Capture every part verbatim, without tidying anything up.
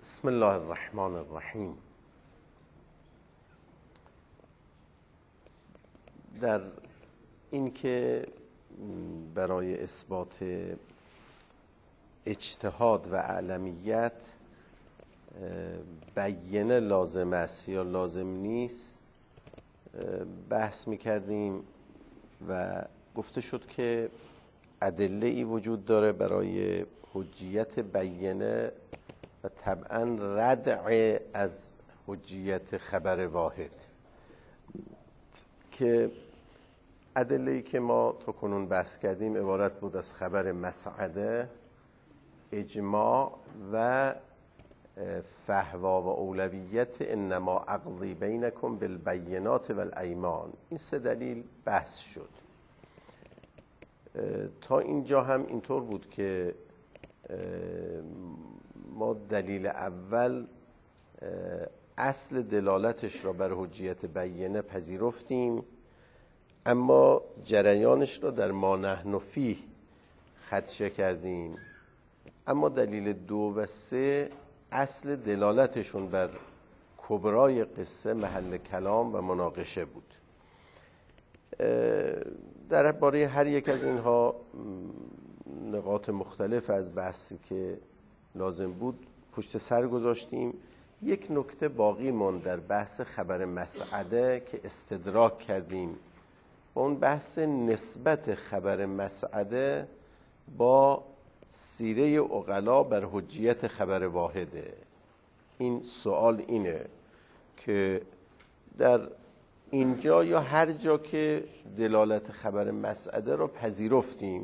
بسم الله الرحمن الرحیم. در این که برای اثبات اجتهاد و اعلمیت بیانه لازم است یا لازم نیست بحث می‌کردیم و گفته شد که ادله ای وجود داره برای حجیت بیانه و طبعا ردع از حجیت خبر واحد، که ادله‌ای که ما تا کنون بحث کردیم عبارت بود از خبر مسعده، اجماع و فهوا و اولویت انما اقضی بینکم بالبینات و الایمان. این سه دلیل بحث شد. تا اینجا هم اینطور بود که ما دلیل اول اصل دلالتش را بر حجیت بیانه پذیرفتیم، اما جریانش را در ما نحن فیه خدشه کردیم. اما دلیل دو و سه اصل دلالتشون بر کبرای قصه محل کلام و مناقشه بود. در باره هر یک از اینها نقاط مختلف از بحثی که لازم بود پشت سر گذاشتیم. یک نکته باقی ماند در بحث خبر مسعده که استدراک کردیم و اون بحث نسبت خبر مسعده با سیره عقلا بر حجیت خبر واحده. این سوال اینه که در اینجا یا هر جا که دلالت خبر مسعده رو پذیرفتیم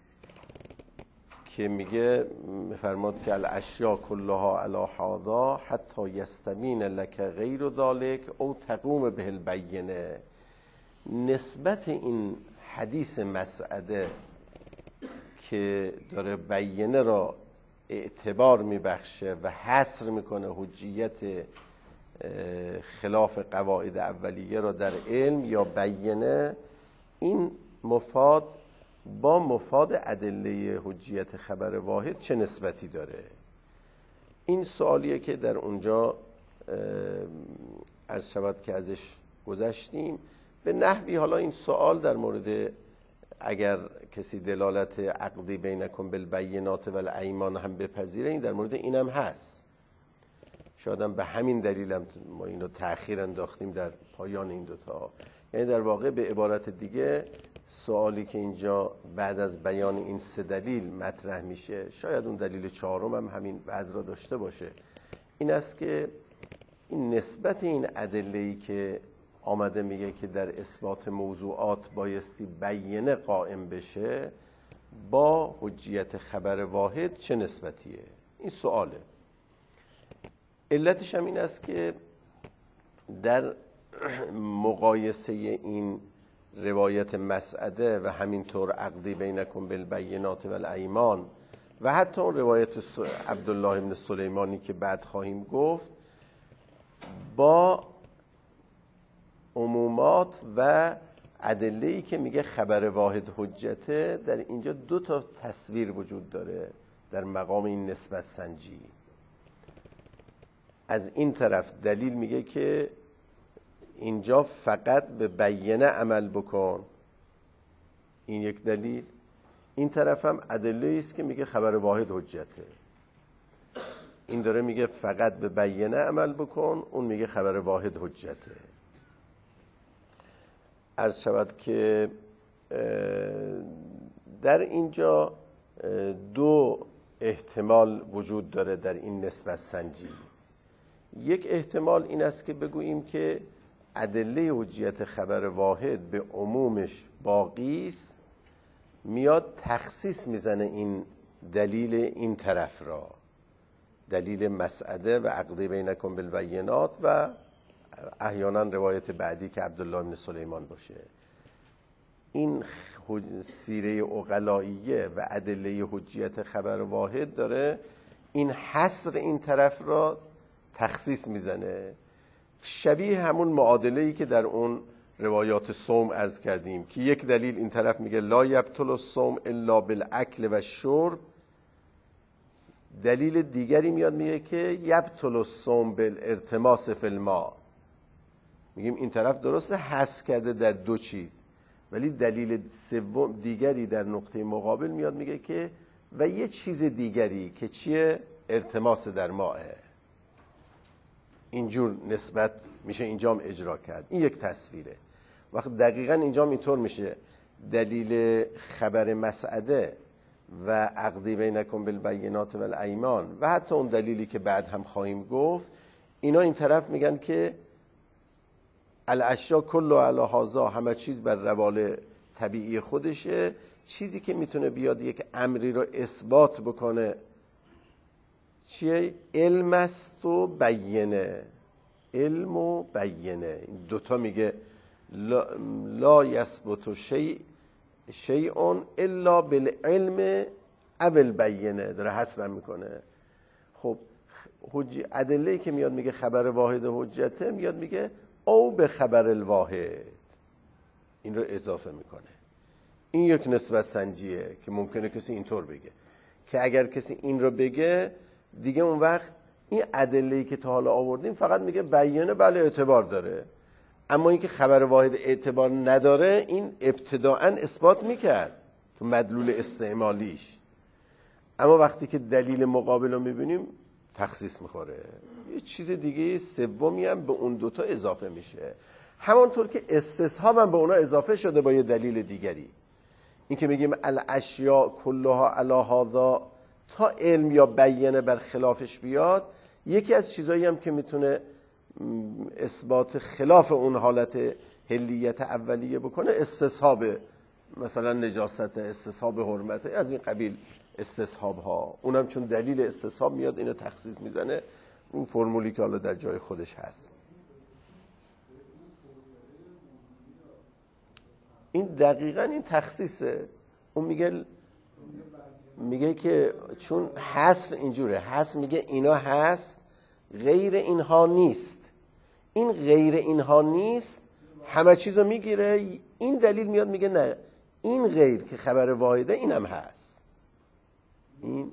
که میگه میفرماد که الاشیا کلها علی هذا حتی یستبین لک غیر ذلک او تقوم به البینه، نسبت این حدیث مسعده که داره بیانه را اعتبار میبخشه و حصر میکنه حجیت خلاف قواعد اولیه را در علم یا بیانه، این مفاد با مفاد ادله حجیت خبر واحد چه نسبتی داره؟ این سوالیه که در اونجا عرض شود که ازش گذشتیم به نحوی. حالا این سوال در مورد اگر کسی دلالت عقدی بینکم بالبینات و الایمان هم بپذیره، این در مورد اینم هست. شاید هم به همین دلیل هم ما اینو تأخیر انداختیم در پایان این دوتا. یعنی در واقع به عبارت دیگه سوالی که اینجا بعد از بیان این سه دلیل مطرح میشه، شاید اون دلیل چهارم هم همین وضع را داشته باشه، این است که این نسبت این ادله‌ای که آمده میگه که در اثبات موضوعات بایستی بیانه قائم بشه با حجیت خبر واحد چه نسبتیه؟ این سواله. علتش هم این است که در مقایسه این روایت مسعده و همینطور عقدی بینکم بالبینات و الایمان و حتی اون روایت عبدالله بن سلیمانی که بعد خواهیم گفت، با عمومات و ادله‌ای که میگه خبر واحد حجته، در اینجا دو تا تصویر وجود داره در مقام این نسبت سنجی. از این طرف دلیل میگه که اینجا فقط به بیانه عمل بکن، این یک دلیل. این طرف هم ادله است که میگه خبر واحد حجته، این داره میگه فقط به بیانه عمل بکن، اون میگه خبر واحد حجته. عرض شود که در اینجا دو احتمال وجود داره در این نسبت سنجی. یک احتمال این است که بگوییم که ادله حجیت خبر واحد به عمومش باقی است، میاد تخصیص میزنه این دلیل این طرف را، دلیل مسعده و عقدی بینکم بالبینات و احیانا روایت بعدی که عبدالله بن سلیمان باشه. این سیره عقلائیه و ادله حجیت خبر واحد داره این حصر این طرف را تخصیص میزنه، شبیه همون معادله‌ای که در اون روایات صوم عرض کردیم که یک دلیل این طرف میگه لا یبطل الصوم الا بالاکل و الشرب، دلیل دیگری میاد میگه که یبطل الصوم بالارتماس فی الماء. میگیم این طرف درسته حذف کرده در دو چیز، ولی دلیل سوم دیگری در نقطه مقابل میاد میگه که و یه چیز دیگری که چیه؟ ارتماس در ماء. اینجور نسبت میشه اینجام اجرا کرد. این یک تصویره. وقت دقیقاً اینجام اینطور میشه دلیل خبر مسعده و عقدی بینکم بالبینات و الایمان و حتی اون دلیلی که بعد هم خواهیم گفت، اینا این طرف میگن که الاشیا کل علی هذا، همه چیز بر روال طبیعی خودشه. چیزی که میتونه بیاد یک امری رو اثبات بکنه چیه؟ علم است و بینه. علم و بینه، این دوتا میگه لا, لا یثبت شیء شیء الا بالعلم او البینه، داره حصر میکنه. خب حج... ادله‌ای که میاد میگه خبر واحد حجته، میاد میگه او به خبر الواحد، این رو اضافه میکنه. این یک نسبت سنجیه که ممکنه کسی اینطور بگه که اگر کسی این رو بگه دیگه اون وقت این ادله‌ای که تا حالا آوردیم فقط میگه بیانه، بله اعتبار داره، اما اینکه خبر واحد اعتبار نداره این ابتداءً اثبات میکرد تو مدلول استعمالیش، اما وقتی که دلیل مقابل رو میبینیم تخصیص میخوره. یه چیز دیگه سومی هم به اون دوتا اضافه میشه، همانطور که استصحاب هم به اونا اضافه شده با یه دلیل دیگری. این که میگیم الاشیاء کلها علی هذا، تا علم یا بیانه بر خلافش بیاد، یکی از چیزایی هم که میتونه اثبات خلاف اون حالت حلیت اولیه بکنه استصحاب، مثلا نجاست، استصحاب حرمت، از این قبیل استصحاب ها. اونم چون دلیل استصحاب میاد اینو تخصیص میزنه. اون فرمولی که حالا در جای خودش هست. این دقیقاً این تخصیصه. اون میگه میگه که چون حصر اینجوره، حصر میگه اینا هست غیر اینها نیست، این غیر اینها نیست همه چیزو میگیره. این دلیل میاد میگه نه، این غیر که خبر واحده اینم هست. این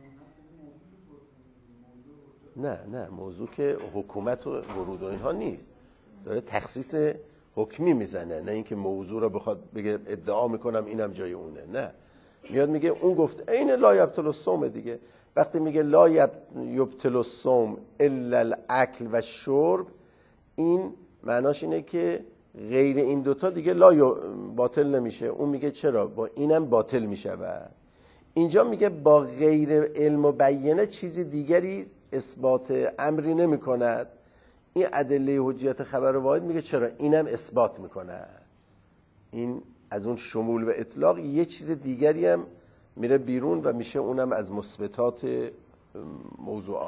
نه نه موضوع که حکومت و ورود و اینها نیست، داره تخصیص حکمی میزنه، نه اینکه موضوع رو بخواد بگه ادعا میکنم اینم جای اونه. نه، میاد میگه اون گفت عین لا یبطل الصوم دیگه. وقتی میگه لا یبطل الصوم الا الاکل و شرب، این معناش اینه که غیر این دوتا دیگه لا باطل نمیشه. اون میگه چرا؟ با اینم باطل میشود. اینجا میگه با غیر علم و بیانه چیزی دیگری اثبات امری نمی کند. این ادله حجیت خبر واحد میگه چرا؟ اینم اثبات میکنه. این از اون شمول و اطلاق یه چیز دیگری هم میره بیرون و میشه اونم از مثبتات موضوعات.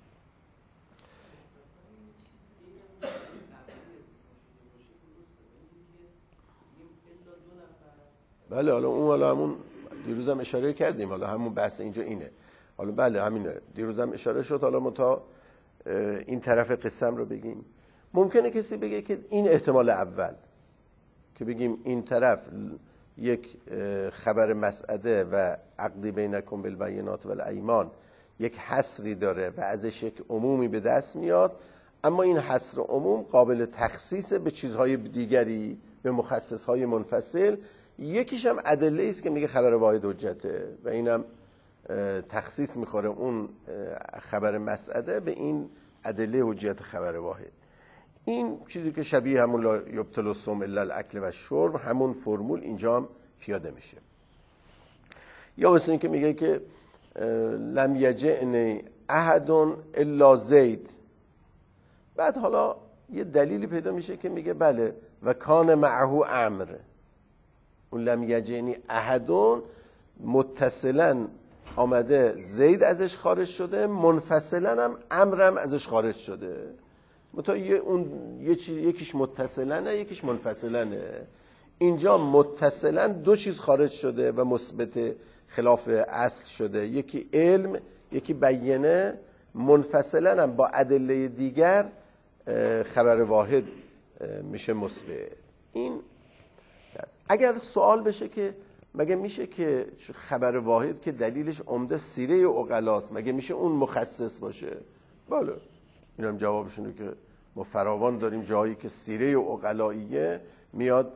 بله، حالا اون حالا همون دیروز هم اشاره کردیم، حالا همون بحث اینجا اینه. حالا بله همینه، دیروز هم اشاره شد. حالا ما تا این طرف قسم رو بگیم. ممکنه کسی بگه که این احتمال اول که بگیم این طرف یک خبر مسعده و عقدی بینکم بالبینات و الایمان یک حصری داره و ازش یک عمومی به دست میاد، اما این حصر عموم قابل تخصیص به چیزهای دیگری، به مخصصهای منفصل. یکیش هم ادله است که میگه خبر واحد حجته و اینم تخصیص میخوره اون خبر مسعده به این ادله حجت خبر واحد. این چیزی که شبیه همون لا یبطل الصوم الا الاکل و شرب، همون فرمول اینجا هم پیاده میشه. یا مثل این که میگه که لم یجئنی احد الا زید، بعد حالا یه دلیلی پیدا میشه که میگه بله و کان معه امر. اون لم یجئنی احد متصلا آمده زید ازش خارج شده، منفصلا هم امرم ازش خارج شده. متا اون یه چیز، یکیش متصلنه یکیش منفصلنه. اینجا متصلا دو چیز خارج شده و مثبت خلاف اصل شده، یکی علم یکی بیانه. منفصلا هم با ادله دیگر خبر واحد میشه مثبت. این اگر سوال بشه که مگه میشه که خبر واحد که دلیلش عمده سیره عقلاست مگه میشه اون مخصص باشه؟ بله، اینم جوابشونه که ما فراوان داریم جایی که سیره عقلاییه میاد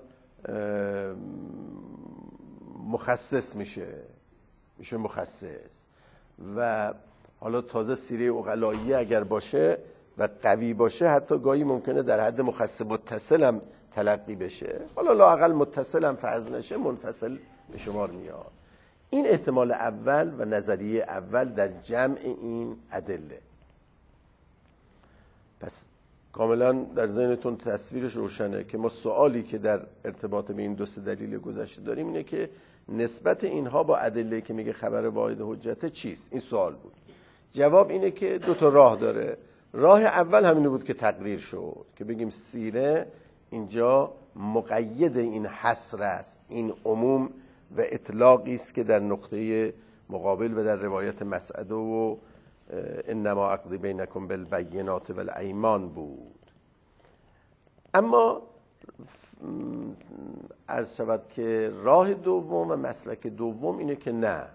مخصص میشه میشه مخصص. و حالا تازه سیره عقلاییه اگر باشه و قوی باشه حتی گاهی ممکنه در حد مخصص متصل هم تلقی بشه، حالا لااقل متصل هم فرض نشه منفصل به شمار میاد. این احتمال اول و نظریه اول در جمع این ادله. پس کاملا در ذهنتون تصویرش روشنه که ما سوالی که در ارتباط به این دو سه دلیل گذشته داریم اینه که نسبت اینها با ادله که میگه خبر واحد حجته چیست؟ این سوال بود. جواب اینه که دو تا راه داره. راه اول همینه بود که تقریر شد که بگیم سیره اینجا مقید این حصر است، این عموم و اطلاقی است که در نقطه مقابل و در روایت مسعده و انما عقدی بینکم بالبینات والایمان بود. اما عرض شود که راه دوم و مسلک دوم اینه که نه،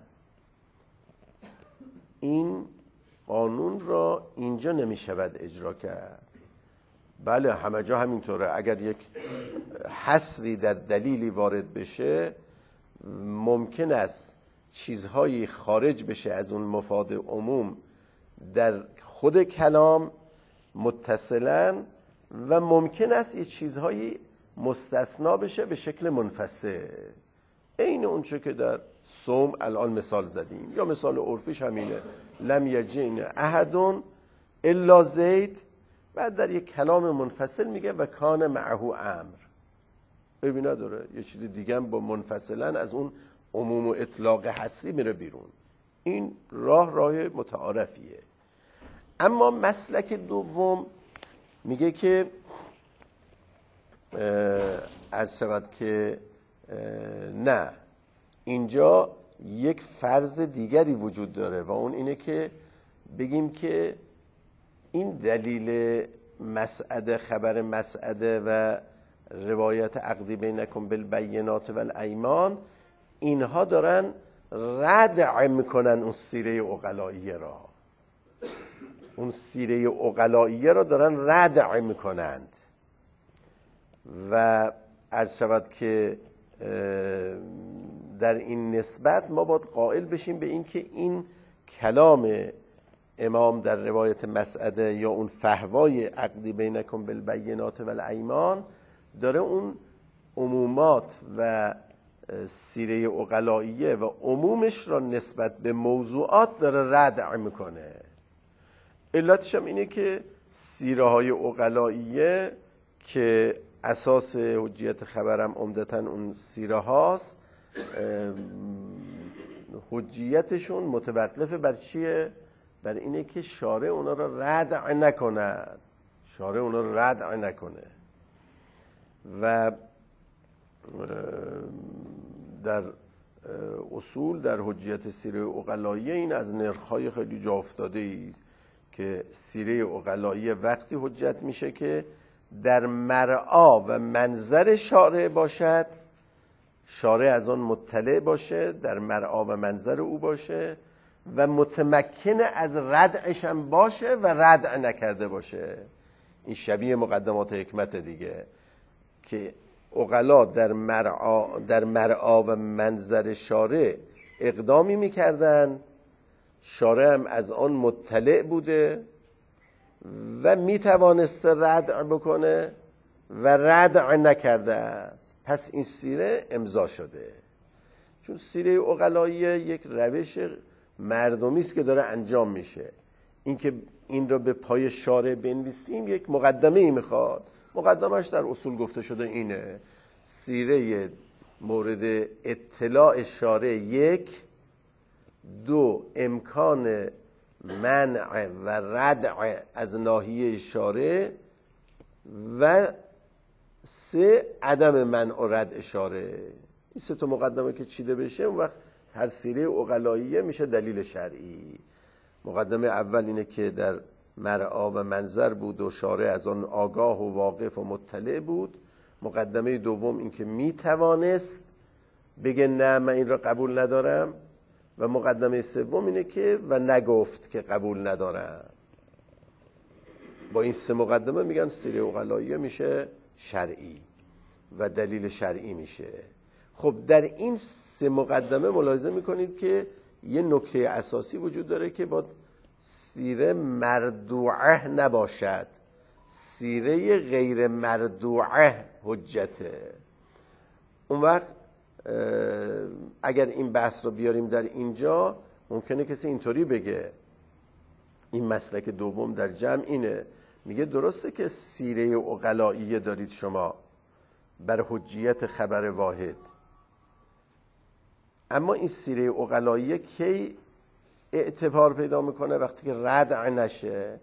این قانون را اینجا نمی شود اجرا کرد. بله همه جا همینطوره، اگر یک حصری در دلیلی وارد بشه ممکن است چیزهایی خارج بشه از اون مفاد عموم در خود کلام متصلا و ممکن است یه چیزهایی مستثنا بشه به شکل منفصل. این اونچه که در صوم الان مثال زدیم، یا مثال عرفیش همینه، لم یجن احد الا زید، بعد در یک کلام منفصل میگه و کان معه امر. ببین نداره یه چیز دیگه هم با منفصلا از اون عموم و اطلاق حصری میره بیرون. این راه راه متعارفیه. اما مسلک دوم میگه که عرض شود که نه، اینجا یک فرض دیگری وجود داره و اون اینه که بگیم که این دلیل مسعده، خبر مسعده و روایت عقدی بینکم بالبینات والایمان، اینها دارن ردع میکنن اون سیره عقلاییه را، اون سیره عقلاییه را دارن ردع میکنند. و عرض شود که در این نسبت ما باید قائل بشیم به این که این کلام امام در روایت مسعده یا اون فهوای عقدی بینکم بالبینات والایمان داره اون عمومات و سیره عقلاییه و عمومش را نسبت به موضوعات داره ردع میکنه. علتش هم اینه که سیره های عقلاییه که اساس حجیت خبرم عمدتاً اون سیره هاست، حجیتشون متوقف بر چیه؟ بر اینه که شارع اونا را ردع نکنه، شارع اونا را ردع نکنه. و در اصول در حجیت سیره عقلاییه این از نرخ‌های خیلی جا افتاده است که سیره عقلاییه وقتی حجت میشه که در مرعا و منظر شارع باشد، شارع از آن مطلع باشه، در مرعا و منظر او باشه و متمکن از ردعش هم باشه و ردع نکرده باشه. این شبیه مقدمات حکمت دیگه که عقلا در مرعا در مرعا و منظر شارع اقدامی میکردن، شارع هم از آن مطلع بوده و میتوانسته ردع بکنه و ردع نکرده است، پس این سیره امضا شده. چون سیره عقلاییه یک روش مردمی است که داره انجام میشه. اینکه این رو به پای شارع بنویسیم یک مقدمه ای میخواد. مقدمش در اصول گفته شده اینه: سیره مورد اطلاع شارع یک، دو امکان منع و ردع از ناحیه شارع، و سه عدم منع و ردع شارع. این سه تا مقدمه که چیده بشه اون وقت هر سیره عقلاییه میشه دلیل شرعی. مقدمه اول اینه که در مرعا و منظر بود و شارع از آن آگاه و واقف و مطلع بود. مقدمه دوم این که میتوانست بگه نه من این را قبول ندارم، و مقدمه سوم اینه که و نگفت که قبول ندارم. با این سه مقدمه میگن سیره عقلاییه میشه شرعی و دلیل شرعی میشه. خب در این سه مقدمه ملاحظه میکنید که یه نکته اساسی وجود داره که با سیره مردوعه نباشد، سیره غیر مردوعه حجته. اون وقت اگر این بحث رو بیاریم در اینجا، ممکنه کسی اینطوری بگه، این مسلک دوم در جمع اینه، میگه درسته که سیره عقلائیه دارید شما بر حجیت خبر واحد، اما این سیره عقلائیه کی اعتبار پیدا میکنه؟ وقتی که ردع نشه.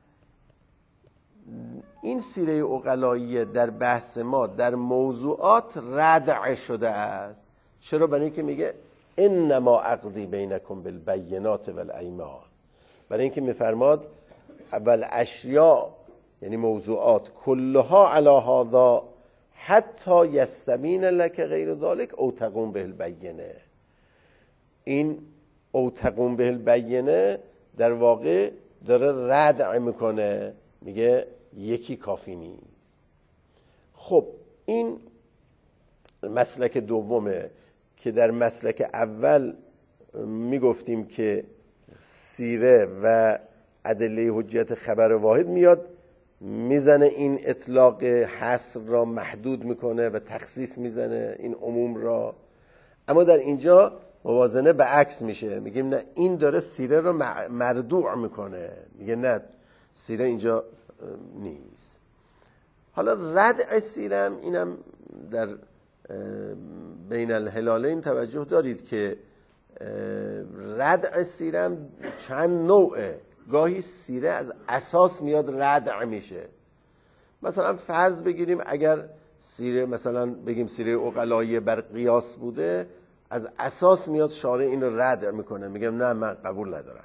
این سیره عقلائیه در بحث ما در موضوعات ردع شده است. چرا؟ برای اینکه میگه انما عقدی بینکم بالبینات والایمان، برای اینکه میفرماد اول اشیاء یعنی موضوعات کلها علی هذا حتی یستبین لک غیر ذلک او تقوم به البینه. این او تقوم به البینه در واقع داره ردع میکنه، میگه یکی کافی نیست. خب این مسلک دومه که در مسلک اول میگفتیم که سیره و ادله حجیت خبر واحد میاد میزنه این اطلاق حصر را محدود میکنه و تخصیص میزنه این عموم را، اما در اینجا موازنه به عکس میشه، میگیم نه این داره سیره را مردوع میکنه، میگه نه سیره اینجا نیست. حالا ردع سیرم اینم در بین الهلالین توجه دارید که ردع سیرم چند نوعه. گاهی سیره از اساس میاد ردع میشه. مثلا فرض بگیریم اگر سیره مثلا بگیم سیره عقلائیه بر قیاس بوده، از اساس میاد شارع این رو ردع میکنه، میگم نه من قبول ندارم.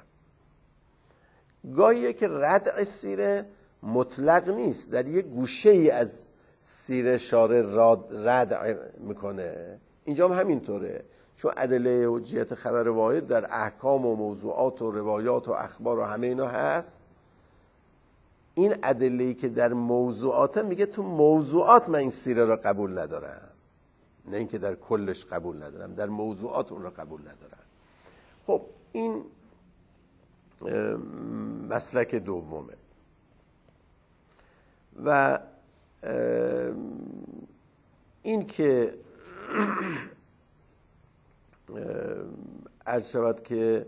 گاهیه که ردع سیره مطلق نیست، در یک گوشه ای از سیره شارع ردع میکنه. اینجا هم همینطوره، چون ادله حجیت خبر واحد در احکام و موضوعات و روایات و اخبار و همه اینا هست. این ادله‌ای که در موضوعات میگه تو موضوعات من این سیره را قبول ندارم، نه اینکه در کلش قبول ندارم، در موضوعات اون را قبول ندارم. خب این مسلک دومه. و این که عرض شود که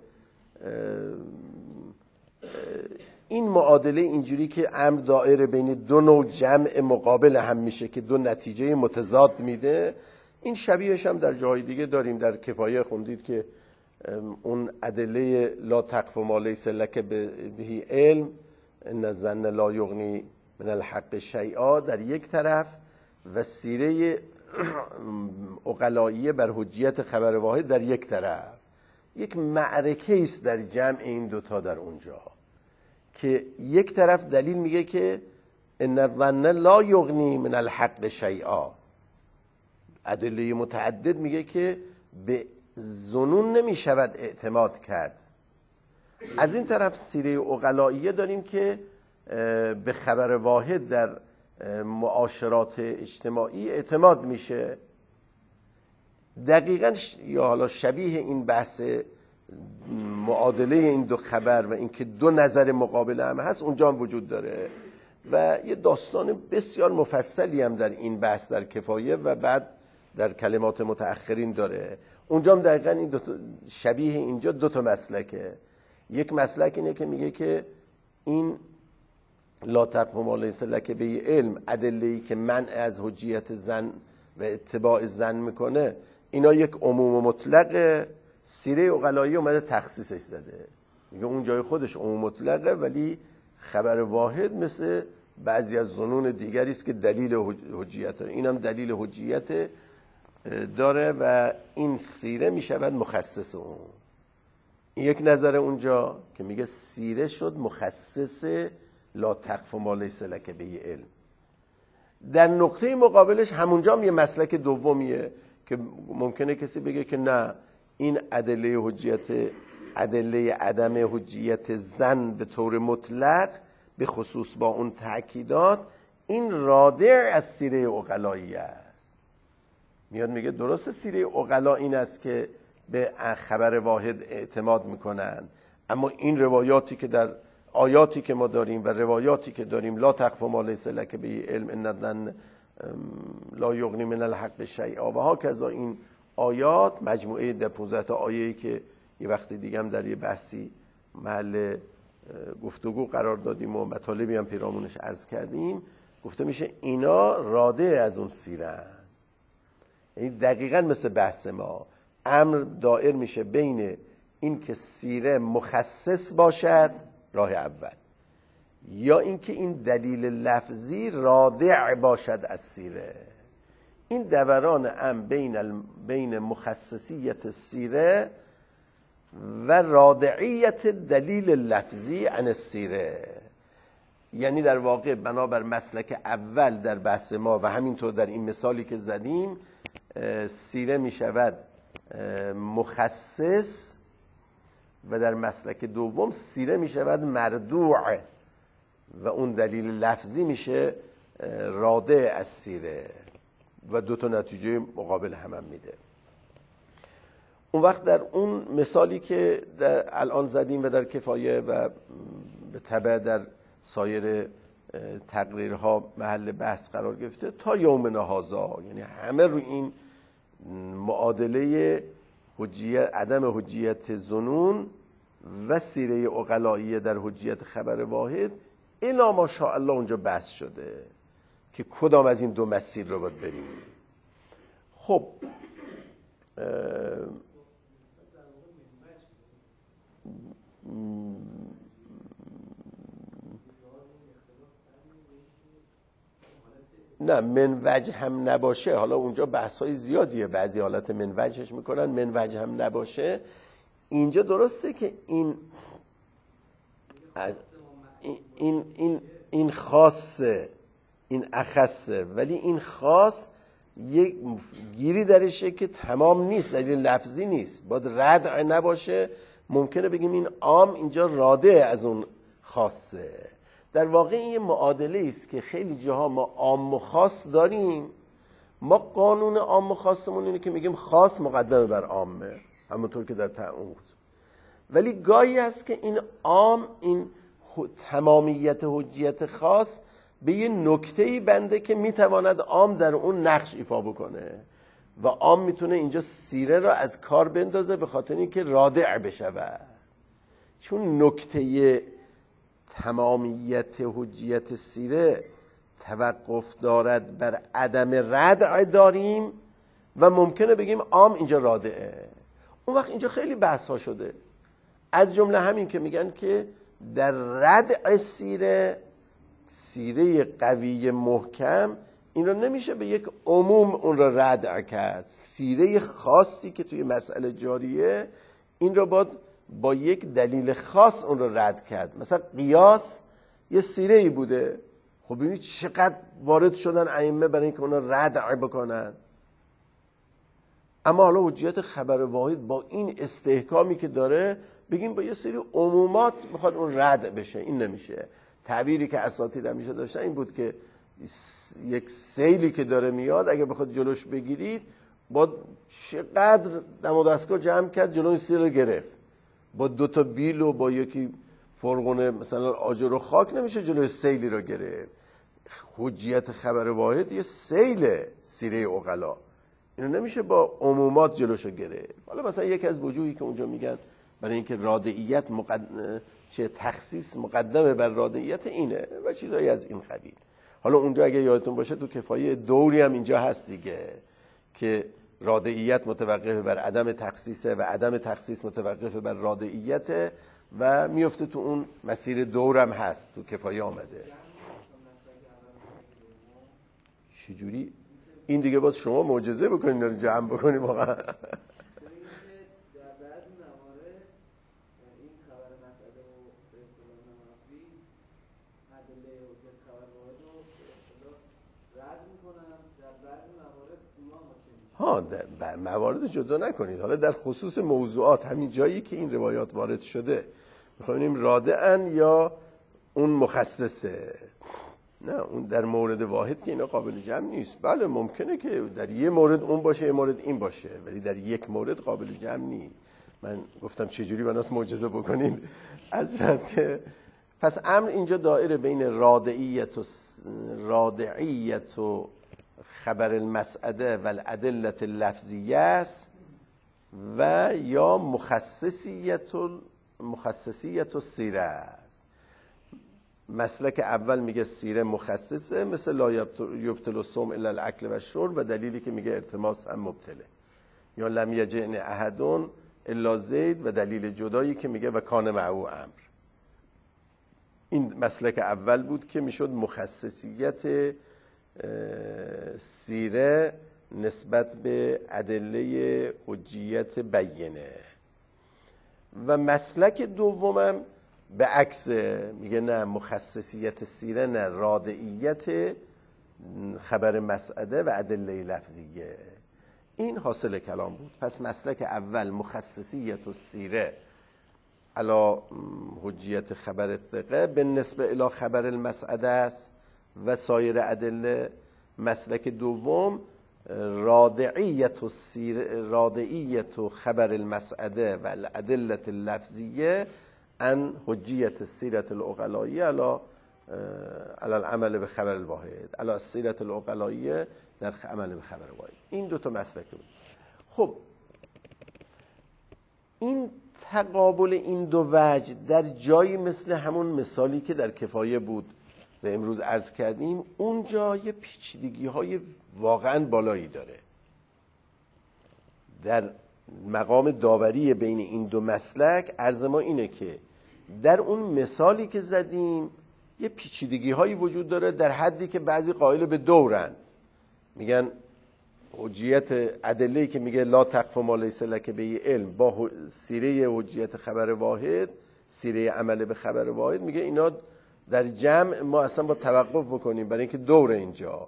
این معادله اینجوری که امر دائره بین دو نوع جمع مقابل هم میشه که دو نتیجه متضاد میده، این شبیهش هم در جاهای دیگه داریم. در کفایه خوندید که اون ادله لا تقف ما لیس لک به علم ان الظن لا یغنی من الحق شیئا در یک طرف، و سیره عقلائیه بر حجیت خبر واحد در یک طرف. یک معرکه است در جمع این دوتا در اونجا که یک طرف دلیل میگه که ان الظن لا یغنی من الحق شیئا، ادله متعدد میگه که به ظنون نمیشود اعتماد کرد. از این طرف سیره عقلائیه داریم که به خبر واحد در معاشرات اجتماعی اعتماد میشه. دقیقاً یا حالا شبیه این بحث معادله این دو خبر و اینکه دو نظر مقابل هم هست اونجا هم وجود داره، و یه داستان بسیار مفصلی هم در این بحث در کفایه و بعد در کلمات متأخرین داره. اونجا هم دقیقاً این دو شبیه اینجا دو تا مسلکه. یک مسلک اینه که میگه که این لا تقف ما لیس لک به علم، ادله‌ای که منع از حجیت زن و اتباع زن میکنه، اینا یک عموم مطلقه. سیره عقلائیه اومده تخصیصش زده، میگه اون جای خودش عموم مطلقه، ولی خبر واحد مثل بعضی از ظنون دیگری است که دلیل حجیت داره، اینم دلیل حجیت داره و این سیره میشود مخصص اون. این یک نظر اونجا که میگه سیره شد مخصص لا تقف ما لیس لک به علم. در نقطه مقابلش همونجا هم یه مسلک دومیه که ممکنه کسی بگه که نه این ادله حجیت ادله عدم حجیت زن به طور مطلق به خصوص با اون تأکیدات این رادع از سیره عقلایی است. میاد میگه درست سیره عقلا این است که به خبر واحد اعتماد میکنن، اما این روایاتی که در آیاتی که ما داریم و روایاتی که داریم لا تخف ما لیس لک به علم ان الظن لا یغنی من الحق شیئا و هاکذا، این آیات مجموعه ده پانزده تا آیه‌ای که یه وقت دیگه هم در یه بحثی محل گفتگو قرار دادیم و مطالبی هم پیرامونش عرض کردیم، گفته میشه اینا راده از اون سیرن. یعنی دقیقاً مثل بحث ما امر دائر میشه بین این که سیره مخصص باشد، راه اول، یا اینکه این دلیل لفظی رادع باشد از سیره. این دوران امر بین ال... بین مخصصیت سیره و رادعیت دلیل لفظی عن السیره، یعنی در واقع بنابر مسلک اول در بحث ما و همینطور در این مثالی که زدیم، سیره می شود مخصص و در مسلک دوم سیره می شود مردوع و اون دلیل لفظی میشه رادع از سیره و دو تا نتیجه مقابل هم, هم میده. اون وقت در اون مثالی که در الان زدیم و در کفایه و به تبع در سایر تقریرها محل بحث قرار گرفته تا یومنا هذا، یعنی همه رو این معادله حجیت عدم حجیت ظنون و سیره عقلائیه در حجیت خبر واحد الا ماشاءالله اونجا بحث شده که کدام از این دو مسیر رو باید بریم. خب نه من وجه هم نباشه، حالا اونجا بحث های زیادیه، بعضی حالت من وجهش میکنن، من وجه هم نباشه. اینجا درسته که این این این این خاصه، این اخصه، ولی این خاص یک گیری درشه که تمام نیست، دلیل لفظی نیست، باید ردع نباشه. ممکنه بگیم این عام اینجا راده از اون خاصه. در واقع این معادله است که خیلی جاها ما عام و خاص داریم. ما قانون عام و خاصمون اینه که میگیم خاص مقدمه بر عامه، همونطور که در تعامل، ولی گاهی هست که این عام، این تمامیت حجیت خاص به یه نکته‌ای بنده که میتواند عام در اون نقش ایفا بکنه و عام میتونه اینجا سیره را از کار بندازه به خاطر اینکه رادع بشود، چون نکته تمامیت حجیت سیره توقف دارد بر عدم ردع داریم و ممکنه بگیم عام اینجا رادعه. اون وقت اینجا خیلی بحث ها شده، از جمله همین که میگن که در ردع سیره، سیره قوی محکم، این رو نمیشه به یک عموم اون رو ردع کرد. سیره خاصی که توی مسئله جاریه این رو باید با یک دلیل خاص اون رو رد کرد. مثلا قیاس یه سیره ای بوده، خب ببینید چقدر وارد شدن ائمه برای اینکه اون رو ردع بکنن، اما حالا حجیت خبر واحد با این استحکامی که داره بگیم با یه سری عمومات میخواد اون رد بشه، این نمیشه. تعبیری که اساتید همیشه داشتن این بود که یک سیلی که داره میاد اگه بخواد جلوش بگیرید با چقدر دم و دستگاه جمع کرد جلوی سیل رو گرفت، با دو تا بیل و با یکی فرغونه مثلا آجر و خاک نمیشه جلوی سیلی رو گرفت. حجیت خبر واحد یه سیل سیره عقلا، اینو نمیشه با عمومات جلوشو گرفت. حالا مثلا یکی از وجوهی که اونجا میگن برای اینکه رادعیت مقد... چه تخصیص مقدمه بر رادعیت اینه و چیزایی از این قبیل. حالا اونجا اگه یادتون باشه تو کفایه دوری هم اینجا هست دیگه که رادعیت متوقف بر عدم تخصیصه و عدم تخصیص متوقف بر رادعیت و میفته تو اون مسیر دورم هست، تو کفایه آمده. چجوری؟ این دیگه باید شما معجزه بکنین رو جمع بکنیم واقعا. ها در موارد جدا نکنید. حالا در خصوص موضوعات همین جایی که این روایات وارد شده می‌خوایم رادعن یا اون مخصصه، نه اون در مورد واحد که اینا قابل جمع نیست. بله ممکنه که در یه مورد اون باشه یه مورد این باشه، ولی در یک مورد قابل جمع نیست. من گفتم چجوری بناس معجزه بکنید از جهت که پس امر اینجا دایره بین رادعیت و رادعیت و خبر المسعده و الادله اللفظیه است و یا مخصصیت و مخصصیت و سیره است. مسلک اول میگه سیره مخصصه، مثل لا یبطل الصوم الا الاکل و الشرب، و دلیلی که میگه التماس هم مبطله. یا لم یجئن احد الا زید، و دلیل جدایی که میگه و کان معه امر. این مسلک اول بود که میشد مخصصیت سیره نسبت به ادله حجیت بیینه. و مسلک دومم به عکس میگه نه مخصصیت سیره نه رادعیت خبر مسعده و ادله لفظیه. این حاصل کلام بود. پس مسلک اول مخصصیت و سیره علا حجیت خبر ثقه به نسبه الی خبر المسعده است و سایر ادله. مسلک دوم رادعیت و سیر رادعیت و خبر المسعده و الادله اللفظیه ان حجیت سیرت العقلائیه علی علی العمل به خبر الواحد، علی سیرت العقلائیه در عمل به خبر واحد. این دو تا مسلک بود. خب این تقابل این دو وجه در جایی مثل همون مثالی که در کفایه بود و امروز عرض کردیم، اونجا یه پیچیدگی های واقعا بالایی داره. در مقام داوری بین این دو مسلک عرض ما اینه که در اون مثالی که زدیم یه پیچیدگی هایی وجود داره، در حدی که بعضی قائل به دورن، میگن حجیت ادله‌ای که میگه لا تقف ما لیس لک به علم با سیره حجیت خبر واحد، سیره عمل به خبر واحد، میگه اینا در جمع ما اصلا با توقف بکنیم، برای اینکه دور اینجا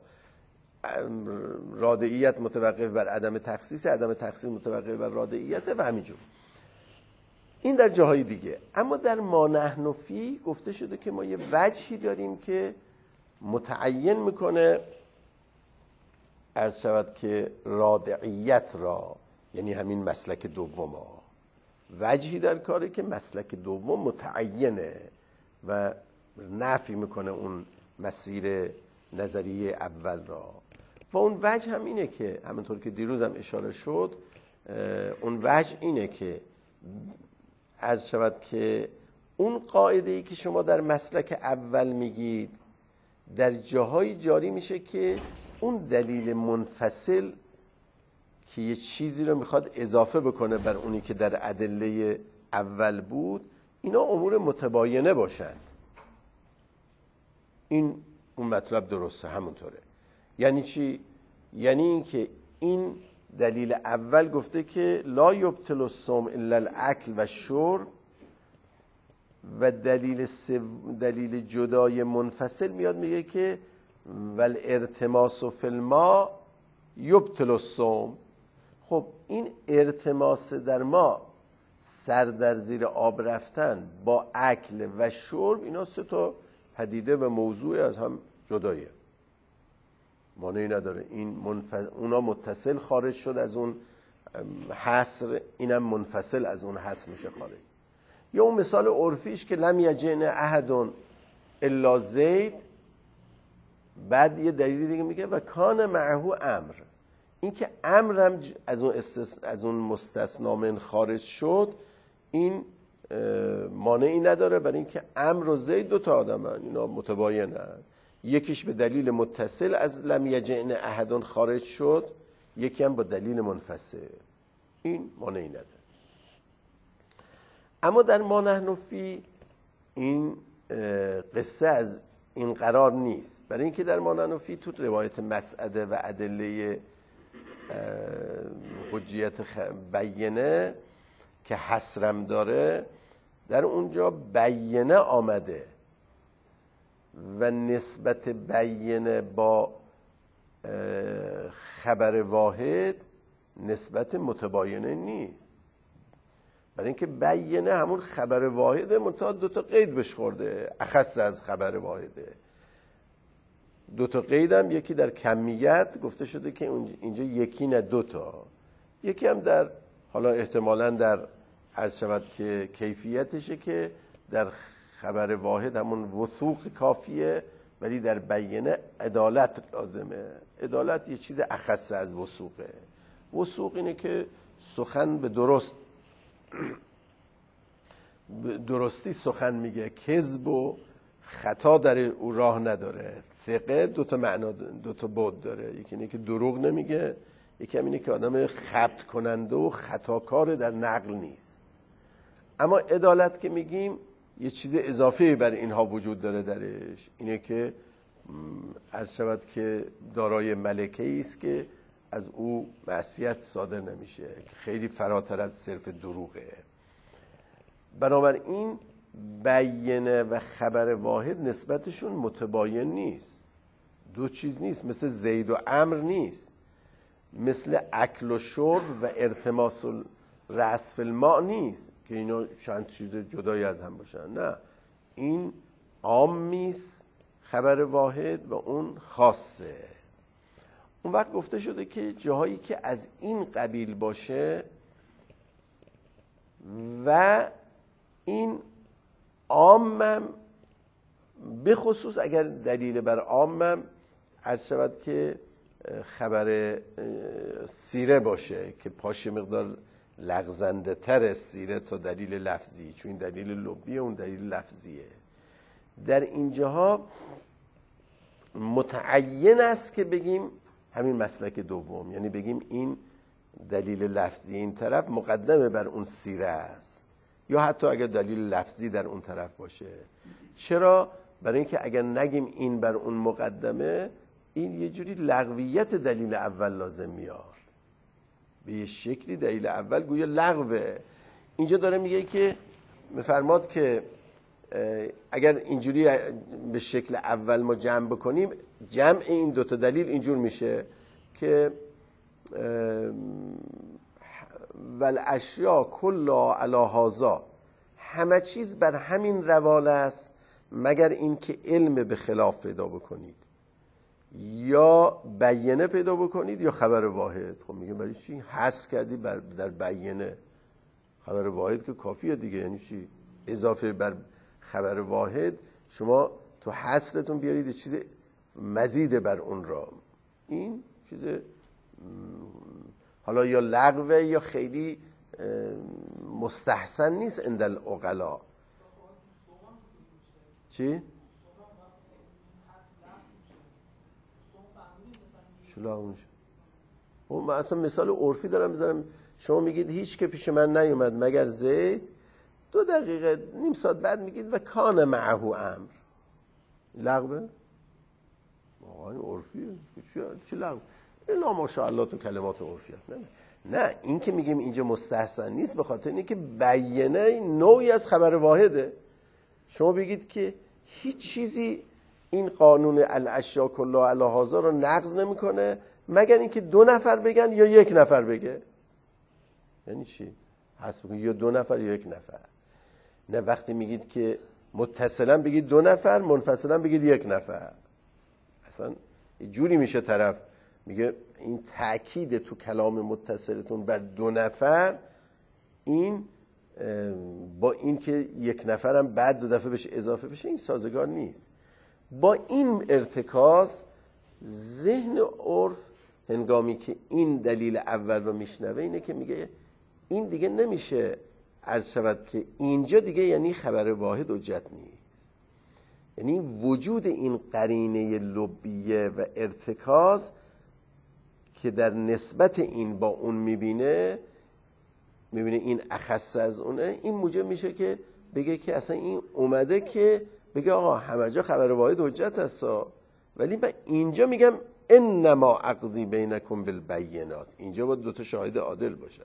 رادعیت متوقف بر عدم تخصیص، عدم تخصیص متوقف بر رادعیت و همینجور. این در جاهای دیگه. اما در ما نحن فی گفته شده که ما یه وجهی داریم که متعین میکنه عرض شود که رادعیت را، یعنی همین مسلک دوم ها، وجهی در کاره که مسلک دوم متعینه و نفی میکنه اون مسیر نظریه اول را. و اون وجه هم اینه که همونطور که دیروز هم اشاره شد، اون وجه اینه که عرض شود که اون قاعده ای که شما در مسلک اول میگید در جاهای جاری میشه که اون دلیل منفصل که یه چیزی رو میخواد اضافه بکنه بر اونی که در ادله اول بود، اینا امور متباینه باشند. این اون مطلب درسته، همونطوره. یعنی چی؟ یعنی این که این دلیل اول گفته که لا یبطل الصوم الا الاکل و شرب، و دلیل دلیل جدای منفصل میاد میگه که ول ارتماس فی الماء یبطل الصوم. خب این ارتماس در ما، سر در زیر آب رفتن با اکل و شرب، اینا سه تا پدیده و موضوع از هم جدایه، مانعی نداره. این منفصل، اونا متصل خارج شد از اون حصر، اینم منفصل از اون حصر میشه خارج. یا اون مثال عرفیش که لم یجئن احد الا زید، بعد یه دلیل دیگه میگه و کان معه امر. این که امرم از اون استث... از اون مستثنا من خارج شد، این مانعی نداره، برای اینکه امر و زید دو تا آدمن، اینا متباینن. یکیش به دلیل متصل از لم یجئن احد خارج شد، یکی هم با دلیل منفصل، این مانعی نداره. اما در ما نحن فی این قصه از این قرار نیست، برای اینکه در ما نحن فی تو روایت مسعده و ادله حجیت بیینه که حصرم داره، در اونجا بیینه آمده و نسبت بیینه با خبر واحد نسبت متباینه نیست. برای اینکه بیینه همون خبر واحده، منتها دو تا قید بهش خورده، اخص از خبر واحده. دو تا قیدم، یکی در کمیت گفته شده که اینجا یکی نه دو تا، یکی هم در حالا احتمالاً در عرض شود که کیفیتشه که در خبر واحد همون وثوق کافیه، ولی در بیینه عدالت لازمه. عدالت یه چیز اخص از وثوقه. وثوق اینه که سخن به درست درستی سخن میگه، کذب و خطا در او راه نداره. ثقه دو تا معنا، دو تا بعد داره، یکی اینه که دروغ نمیگه، یکی هم اینه که آدم خبط کننده و خطاکار در نقل نیست. اما عدالت که میگیم یه چیز اضافه بر اینها وجود داره درش، اینه که عرض شود که دارای ملکه‌ای است که از او معصیت صادر نمیشه، که خیلی فراتر از صرف دروغه. بنابراین بیینه و خبر واحد نسبتشون متباین نیست، دو چیز نیست، مثل زید و امر نیست، مثل اکل و شرب و ارتماس رأس فی الماء نیست که اینا چند چیز جدایی از هم باشن. نه، این عامیست خبر واحد و اون خاصه. اون وقت گفته شده که جاهایی که از این قبیل باشه و این عامم، به خصوص اگر دلیل بر عامم عرض شود که خبر سیره باشه که پاش مقدار لغزنده تر سیره تا دلیل لفظی، چون این دلیل لبیه اون دلیل لفظیه. در اینجاها متعین است که بگیم همین مسلک دوم، یعنی بگیم این دلیل لفظی این طرف مقدمه بر اون سیره است، یا حتی اگر دلیل لفظی در اون طرف باشه. چرا؟ برای اینکه اگر نگیم این بر اون مقدمه، این یه جوری لغویت دلیل اول لازم میاد، به یه شکلی دلیل اول گویا لغوه. اینجا داره میگه که میفرماد که اگر اینجوری به شکل اول ما جمع بکنیم، جمع این دوتا دلیل اینجور میشه که والاشیاء کلها علی هذا، همه چیز بر همین روال است مگر اینکه علم به خلاف پیدا بکنید، یا بیینه پیدا بکنید یا خبر واحد. خب میگه برای چی حذف کردی بر در بیینه؟ خبر واحد که کافیه دیگه. یعنی چی اضافه بر خبر واحد؟ شما تو حصرتون بیارید چیز مزید بر اون را. این چیز حالا یا لغوه یا خیلی مستحسن نیست عند العقلا. چی؟ چلا میشه؟ من اصلا مثال عرفی دارم بذارم. شما میگید هیچ که پیش من نیومد مگر زید، دو دقیقه نیم ساعت بعد میگید و کان معه امر. لغوه؟ آقا این عرفیه. چی لغوه؟ الا ماشاءالله تو کلمات عرفی هست. نه نه، این که میگیم اینجا مستحسن نیست به خاطر اینه که بیینه نوعی از خبر واحده. شما بگید که هیچ چیزی این قانون الاشیاء کلها علی هذا رو نقض نمیکنه مگر اینکه دو نفر بگن یا یک نفر بگه. یعنی چی؟ حسب یا دو نفر یا یک نفر. نه وقتی میگید که متصلا بگید دو نفر، منفصلا بگید یک نفر. اصلا جوری میشه طرف میگه این تأکید تو کلام متصلتون بر دو نفر، این با این که یک نفرم بعد دو دفعه بشه اضافه بشه، این سازگار نیست. با این ارتکاز ذهن عرف هنگامی که این دلیل اول رو میشنوه اینه که میگه این دیگه نمیشه عرض شود که اینجا دیگه یعنی خبر واحد حجت نیست. یعنی وجود این قرینه لبیه و ارتکاز که در نسبت این با اون میبینه میبینه این اخص از اونه، این موجب میشه که بگه که اصلا این اومده که بگه آقا همه جا خبر واحد حجت هستا، ولی من اینجا میگم انما عقدی بینکم بالبینات، اینجا باید دوتا شاهد عادل باشه.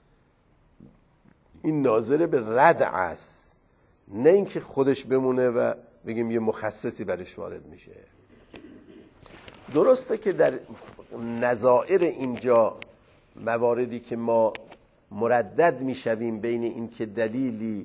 این ناظر به ردع است، نه اینکه خودش بمونه و بگیم یه مخصصی برش وارد میشه. درسته که در نظائر اینجا مواردی که ما مردد میشویم بین این که دلیلی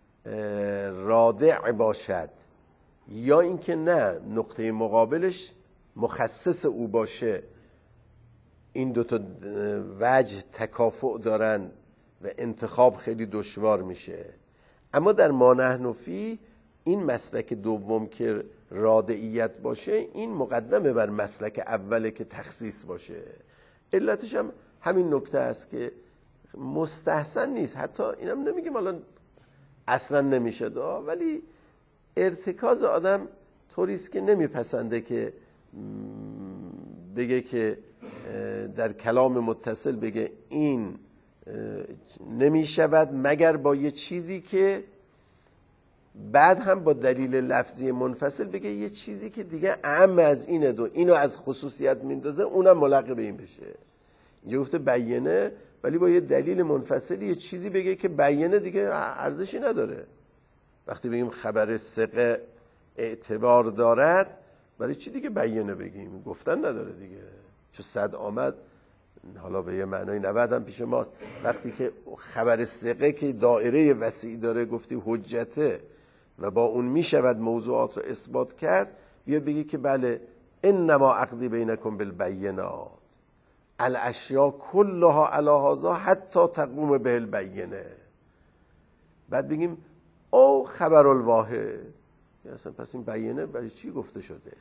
رادع باشد یا اینکه نه نقطه مقابلش مخصص او باشه، این دوتا وجه تکافؤ دارن و انتخاب خیلی دشوار میشه. اما در ما نحن فیه این مسلک دوم که رادعیت باشه این مقدمه بر مسلک اوله که تخصیص باشه. علتش هم همین نکته است که مستحسن نیست، حتی اینم نمیگیم الان اصلا نمیشه دا، ولی ارتکاز آدم طوریست که نمیپسنده که بگه که در کلام متصل بگه این نمیشود مگر با یه چیزی که بعد هم با دلیل لفظی منفصل بگه یه چیزی که دیگه اعم از اینه، دو اینو از خصوصیت میندازه اونم ملغی به این بشه. اینجا گفته بیانه، ولی با یه دلیل منفصلی یه چیزی بگه که بیانه دیگه ارزشی نداره. وقتی بگیم خبر ثقه اعتبار دارد، برای چی دیگه بیانه بگیم؟ گفتن نداره دیگه. چون صد آمد حالا به یه معنای نود هم پیش ماست. وقتی که خبر ثقه که دایره وسیع داره گفتی حجته و با اون میشود موضوعات رو اثبات کرد، بیا بگی که بله انما عقدی بینکم بالبینات الاشیاء کلها علی هذا حتی تقوم به البینه. بعد بگیم او خبر الواحد، اصلا پس این بیانه برای چی گفته شده؟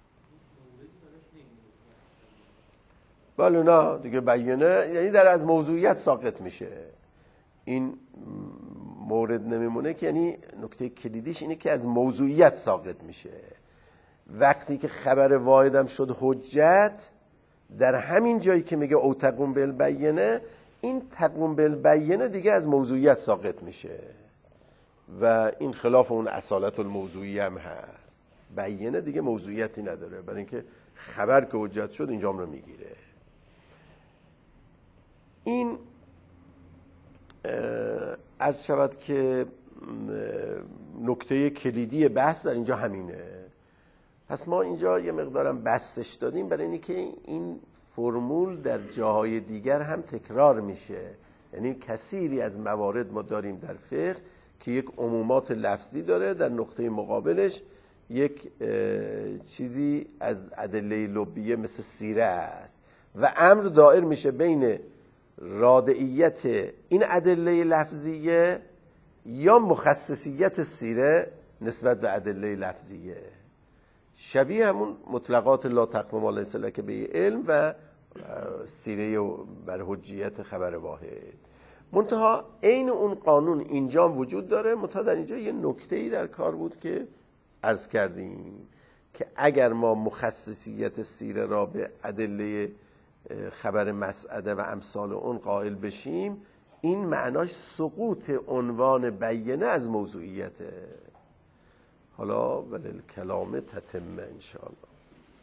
بله نه دیگه بیانه یعنی در از موضوعیت ساقط میشه. این مورد نمیمونه که یعنی نکته کلیدیش اینه که از موضوعیت ساقط میشه. وقتی که خبر واحدم شد حجت، در همین جایی که میگه او تقوم بالبینه، این تقوم بالبینه دیگه از موضوعیت ساقط میشه و این خلاف اون اصالت الموضوعی هم هست. بیانه دیگه موضوعیتی نداره، برای اینکه خبر که حجت شد اینجام رو میگیره. این عرض شود که نکته کلیدی بحث در اینجا همینه. پس ما اینجا یه مقدارم بستش دادیم برای اینکه این فرمول در جاهای دیگر هم تکرار میشه. یعنی کثیری از موارد ما داریم در فقه که یک عمومات لفظی داره، در نقطه مقابلش یک چیزی از ادله لبیه مثل سیره است و امر دائر میشه بین رادعیت این ادله لفظیه یا مخصصیت سیره نسبت به ادله لفظیه. شبیه همون مطلقات لا تقوم ما لیس لک به علم و سیره بر حجیت خبر واحد. منتها عین اون قانون اینجا وجود داره، منتها در اینجا یه نکته‌ای در کار بود که عرض کردیم که اگر ما مخصصیت سیره را به ادله خبر مسعده و امثال اون قائل بشیم، این معناش سقوط عنوان بیانه از موضوعیته. حالا وللکلام تتمه انشاءالله.